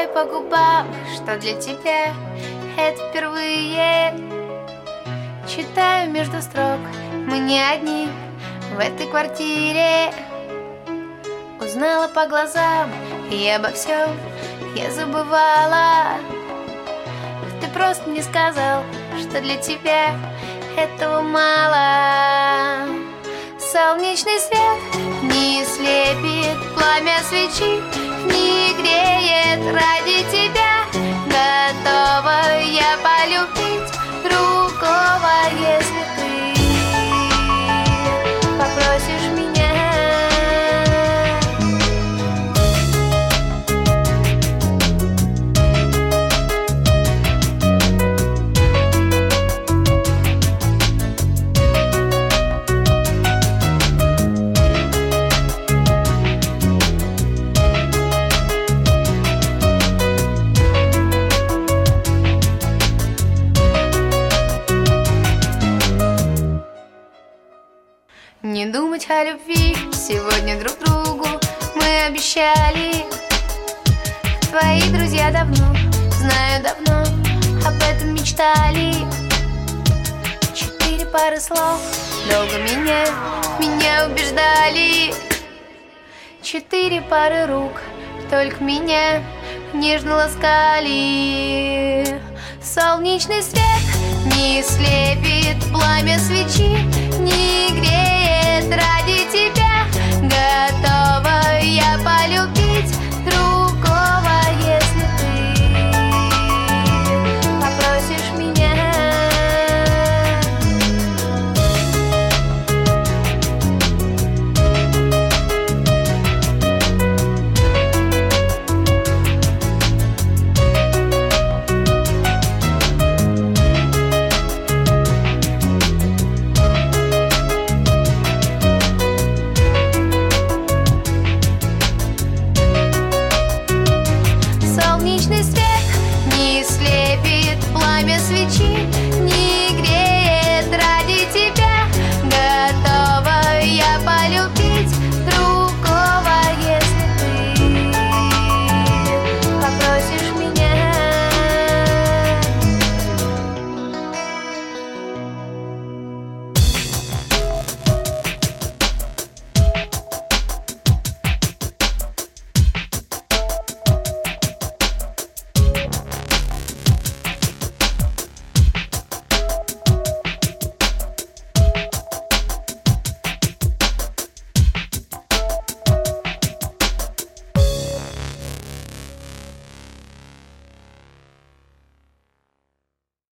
по губам, что для тебя это впервые. Читаю между строк, мы не одни в этой квартире. Узнала по глазам, и обо всем я забывала. Ты просто не сказал, что для тебя этого мало. Солнечный свет не слепит, пламя свечи не греет. Ради тебя готова я полюбить другого, если ты попросишь меня. Не думать о любви сегодня друг другу мы обещали. Твои друзья давно, знаю давно, об этом мечтали. 4 пары слов долго меня убеждали. 4 пары рук только меня нежно ласкали. Солнечный свет не слепит, пламя свечи не греет. Ради тебя готова я полюбить другого, если ты попросишь меня. Солнечный свет не слепит, пламя свечи